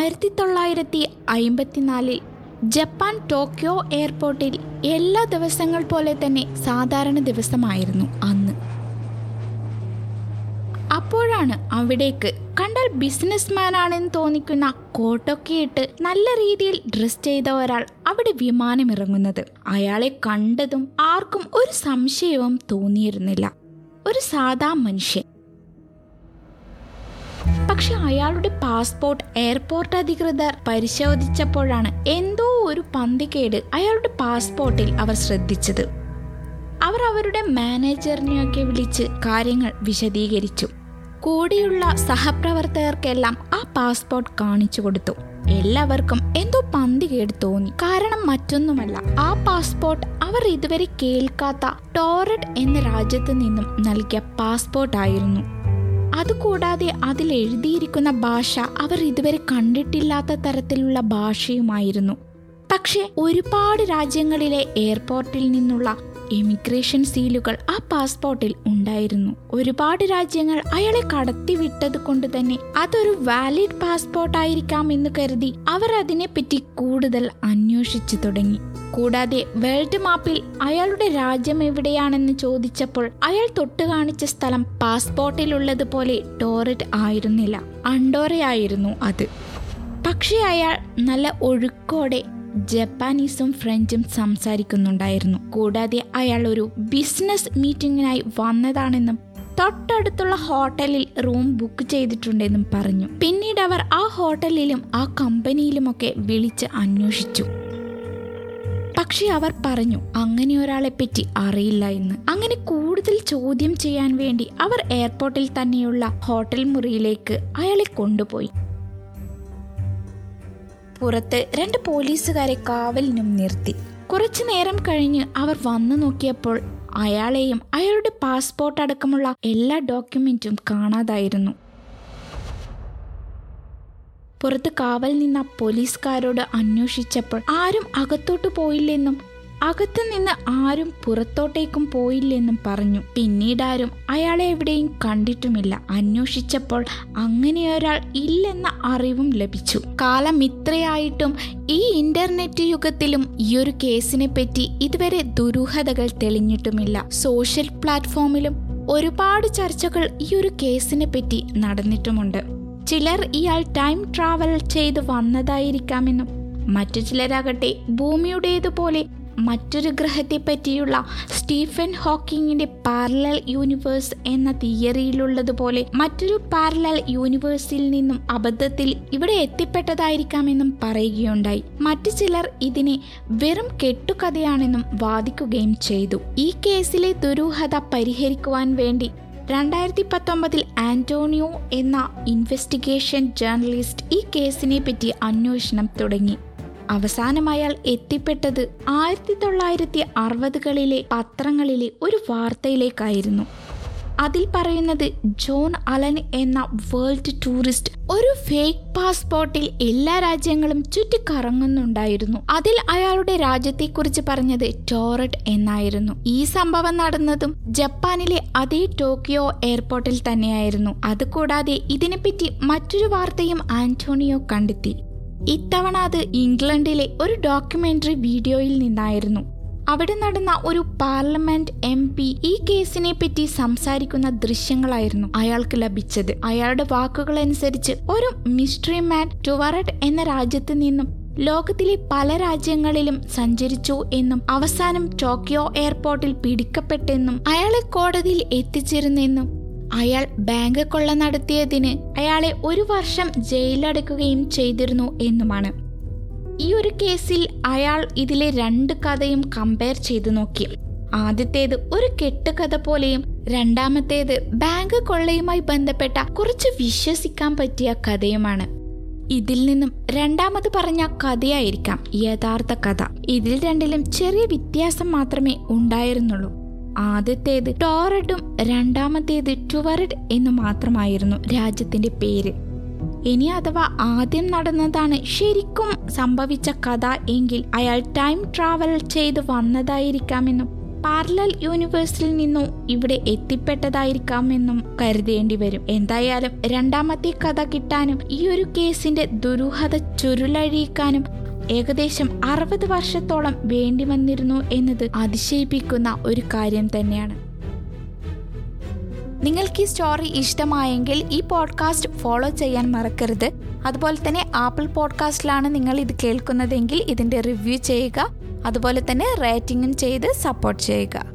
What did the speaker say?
1954 Japan Tokyo എയർപോർട്ടിൽ എല്ലാ ദിവസങ്ങൾ പോലെ തന്നെ സാധാരണ ദിവസമായിരുന്നു അന്ന്. അപ്പോഴാണ് അവിടേക്ക് കണ്ടാൽ ബിസിനസ്മാനാണെന്ന് തോന്നിക്കുന്ന കോട്ടൊക്കെ ഇട്ട് നല്ല രീതിയിൽ ഡ്രസ് ചെയ്ത ഒരാൾ അവിടെ വിമാനമിറങ്ങുന്നത്. അയാളെ കണ്ടതും ആർക്കും ഒരു സംശയവും തോന്നിയിരുന്നില്ല. ഒരു സാധാ മനുഷ്യൻ. പക്ഷെ അയാളുടെ പാസ്പോർട്ട് എയർപോർട്ട് അധികൃതർ പരിശോധിച്ചപ്പോഴാണ് എന്തോ ഒരു പന്തികേട് അയാളുടെ പാസ്പോർട്ടിൽ അവർ ശ്രദ്ധിച്ചത്. അവർ അവരുടെ മാനേജറിനെയൊക്കെ വിളിച്ച് കാര്യങ്ങൾ വിശദീകരിച്ചു. കൂടെയുള്ള സഹപ്രവർത്തകർക്കെല്ലാം ആ പാസ്പോർട്ട് കാണിച്ചു കൊടുത്തു. എല്ലാവർക്കും എന്തോ പന്തികേട് തോന്നി. കാരണം മറ്റൊന്നുമല്ല, ആ പാസ്പോർട്ട് അവർ ഇതുവരെ കേൾക്കാത്ത ടോററ്റ് എന്ന രാജ്യത്ത് നിന്നും നൽകിയ പാസ്പോർട്ടായിരുന്നു. അതുകൂടാതെ അതിൽ എഴുതിയിരിക്കുന്ന ഭാഷ അവർ ഇതുവരെ കണ്ടിട്ടില്ലാത്ത തരത്തിലുള്ള ഭാഷയുമായിരുന്നു. പക്ഷെ ഒരുപാട് രാജ്യങ്ങളിലെ എയർപോർട്ടിൽ നിന്നുള്ള ഇമിഗ്രേഷൻ സീലുകൾ ആ പാസ്പോർട്ടിൽ ഉണ്ടായിരുന്നു. ഒരുപാട് രാജ്യങ്ങൾ അയാളെ കടത്തിവിട്ടത് കൊണ്ട് തന്നെ അതൊരു വാലിഡ് പാസ്പോർട്ട് ആയിരിക്കാം എന്ന് കരുതി അവർ അതിനെപ്പറ്റി കൂടുതൽ അന്വേഷിച്ചു തുടങ്ങി. കൂടാതെ വേൾഡ് മാപ്പിൽ അയാളുടെ രാജ്യം എവിടെയാണെന്ന് ചോദിച്ചപ്പോൾ അയാൾ തൊട്ട് കാണിച്ച സ്ഥലം പാസ്പോർട്ടിലുള്ളതുപോലെ ടോററ്റ് ആയിരുന്നില്ല, അണ്ടോറയായിരുന്നു അത്. പക്ഷെ അയാൾ നല്ല ഒഴുക്കോടെ ജപ്പാനീസും ഫ്രഞ്ചും സംസാരിക്കുന്നുണ്ടായിരുന്നു. കൂടാതെ അയാൾ ഒരു ബിസിനസ് മീറ്റിംഗിനായി വന്നതാണെന്നും തൊട്ടടുത്തുള്ള ഹോട്ടലിൽ റൂം ബുക്ക് ചെയ്തിട്ടുണ്ടെന്നും പറഞ്ഞു. പിന്നീട് അവർ ആ ഹോട്ടലിലും ആ കമ്പനിയിലുമൊക്കെ വിളിച്ച് അന്വേഷിച്ചു. പക്ഷെ അവർ പറഞ്ഞു അങ്ങനെ ഒരാളെ പറ്റി അറിയില്ല എന്ന്. അങ്ങനെ കൂടുതൽ ചോദ്യം ചെയ്യാൻ വേണ്ടി അവർ എയർപോർട്ടിൽ തന്നെയുള്ള ഹോട്ടൽ മുറിയിലേക്ക് അയാളെ കൊണ്ടുപോയി. പുറത്ത് 2 പോലീസുകാരെ കാവലിനും നിർത്തി. കുറച്ചു നേരം കഴിഞ്ഞ് അവർ വന്നു നോക്കിയപ്പോൾ അയാളെയും അയാളുടെ പാസ്പോർട്ട് അടക്കമുള്ള എല്ലാ ഡോക്യുമെന്റും കാണാതായിരുന്നു. പുറത്ത് കാവൽ നിന്ന പോലീസുകാരോട് അന്വേഷിച്ചപ്പോൾ ആരും അകത്തോട്ട് പോയില്ലെന്നും അകത്തു നിന്ന് ആരും പുറത്തോട്ടേക്കും പോയില്ലെന്നും പറഞ്ഞു. പിന്നീടാരും അയാളെ എവിടെയും കണ്ടിട്ടുമില്ല. അന്വേഷിച്ചപ്പോൾ അങ്ങനെയൊരാൾ ഇല്ലെന്ന അറിവും ലഭിച്ചു. കാലം ഇത്രയായിട്ടും ഈ ഇന്റർനെറ്റ് യുഗത്തിലും ഈ ഒരു കേസിനെ പറ്റി ഇതുവരെ ദുരൂഹതകൾ തെളിഞ്ഞിട്ടുമില്ല. സോഷ്യൽ പ്ലാറ്റ്ഫോമിലും ഒരുപാട് ചർച്ചകൾ ഈ ഒരു കേസിനെ പറ്റി നടന്നിട്ടുമുണ്ട്. ചിലർ ഇയാൾ ടൈം ട്രാവൽ ചെയ്ത് വന്നതായിരിക്കാമെന്നും മറ്റു ചിലരാകട്ടെ ഭൂമിയുടേതുപോലെ മറ്റൊരു ഗ്രഹത്തെ പറ്റിയുള്ള സ്റ്റീഫൻ ഹോക്കിങ്ങിന്റെ പാരലൽ യൂണിവേഴ്സ് എന്ന തിയറിയിലുള്ളതുപോലെ മറ്റൊരു പാരലൽ യൂണിവേഴ്സിൽ നിന്നും അബദ്ധത്തിൽ ഇവിടെ എത്തിപ്പെട്ടതായിരിക്കാമെന്നും പറയുകയുണ്ടായി. മറ്റു ചിലർ ഇതിനെ വെറും കെട്ടുകഥയാണെന്നും വാദിക്കുകയും ചെയ്തു. ഈ കേസിലെ ദുരൂഹത പരിഹരിക്കുവാൻ വേണ്ടി 2019 ആന്റോണിയോ എന്ന ഇൻവെസ്റ്റിഗേഷൻ ജേർണലിസ്റ്റ് ഈ കേസിനെ പറ്റി അന്വേഷണം തുടങ്ങി. അവസാനം അയാൾ എത്തിപ്പെട്ടത് 1960കളിലെ പത്രങ്ങളിലെ ഒരു വാർത്തയിലേക്കായിരുന്നു. അതിൽ പറയുന്നത് ജോൺ അലൻ എന്ന വേൾഡ് ടൂറിസ്റ്റ് ഒരു ഫേക്ക് പാസ്പോർട്ടിൽ എല്ലാ രാജ്യങ്ങളും ചുറ്റിക്കറങ്ങുന്നുണ്ടായിരുന്നു. അതിൽ അയാളുടെ രാജ്യത്തെക്കുറിച്ച് പറഞ്ഞത് ടോററ്റ് എന്നായിരുന്നു. ഈ സംഭവം നടന്നതും ജപ്പാനിലെ അതേ ടോക്കിയോ എയർപോർട്ടിൽ തന്നെയായിരുന്നു. അതുകൂടാതെ ഇതിനെപ്പറ്റി മറ്റൊരു വാർത്തയും ആന്റോണിയോ കണ്ടെത്തി. ഇത്തവണ അത് ഇംഗ്ലണ്ടിലെ ഒരു ഡോക്യുമെന്ററി വീഡിയോയിൽ നിന്നായിരുന്നു. അവിടെ നടന്ന ഒരു പാർലമെന്റ് MP ഈ കേസിനെ പറ്റി സംസാരിക്കുന്ന ദൃശ്യങ്ങളായിരുന്നു അയാൾക്ക് ലഭിച്ചത്. അയാളുടെ വാക്കുകളനുസരിച്ച് ഒരു മിസ്റ്ററി മാൻ ടോററ്റ് എന്ന രാജ്യത്ത് നിന്നും ലോകത്തിലെ പല രാജ്യങ്ങളിലും സഞ്ചരിച്ചു എന്നും അവസാനം ടോക്കിയോ എയർപോർട്ടിൽ പിടിക്കപ്പെട്ടെന്നും അയാളെ കോടതിയിൽ എത്തിച്ചിരുന്നെന്നും അയാൾ ബാങ്ക് കൊള്ള നടത്തിയതിന് അയാളെ 1 വർഷം ജയിലടക്കുകയും ചെയ്തിരുന്നു എന്നുമാണ്. ഈ ഒരു കേസിൽ അയാൾ ഇതിലെ 2 കഥയും കമ്പയർ ചെയ്തു നോക്കി. ആദ്യത്തേത് ഒരു കെട്ടുകഥ പോലെയും രണ്ടാമത്തേത് ബാങ്ക് കൊള്ളയുമായി ബന്ധപ്പെട്ട കുറച്ച് വിശ്വസിക്കാൻ പറ്റിയ കഥയുമാണ്. ഇതിൽ നിന്നും രണ്ടാമത് പറഞ്ഞ കഥയായിരിക്കാം യഥാർത്ഥ കഥ. ഇതിൽ രണ്ടിലും ചെറിയ വ്യത്യാസം മാത്രമേ ഉണ്ടായിരുന്നുള്ളൂ. ആദ്യത്തേത് ടോററ്റും രണ്ടാമത്തേത് ടുവററ്റ് എന്ന് മാത്രമായിരുന്നു രാജ്യത്തിന്റെ പേര്. ഇനി അഥവാ ആദ്യം നടന്നതാണ് ശരിക്കും സംഭവിച്ച കഥ എങ്കിൽ അയാൾ ടൈം ട്രാവൽ ചെയ്ത് വന്നതായിരിക്കാമെന്നും പാരലൽ യൂണിവേഴ്സിൽ നിന്നും ഇവിടെ എത്തിപ്പെട്ടതായിരിക്കാമെന്നും കരുതേണ്ടി വരും. എന്തായാലും രണ്ടാമത്തെ കഥ കിട്ടാനും ഈ ഒരു കേസിന്റെ ദുരൂഹത ചുരുളഴിക്കാനും ഏകദേശം 60 വർഷത്തോളം വേണ്ടി വന്നിരുന്നു എന്നത് അതിശയിപ്പിക്കുന്ന ഒരു കാര്യം തന്നെയാണ്. നിങ്ങൾക്ക് ഈ സ്റ്റോറി ഇഷ്ടമായെങ്കിൽ ഈ പോഡ്കാസ്റ്റ് ഫോളോ ചെയ്യാൻ മറക്കരുത്. അതുപോലെ തന്നെ ആപ്പിൾ പോഡ്കാസ്റ്റിലാണ് നിങ്ങൾ ഇത് കേൾക്കുന്നതെങ്കിൽ ഇതിൻ്റെ റിവ്യൂ ചെയ്യുക. അതുപോലെ തന്നെ റേറ്റിംഗും ചെയ്ത് സപ്പോർട്ട് ചെയ്യുക.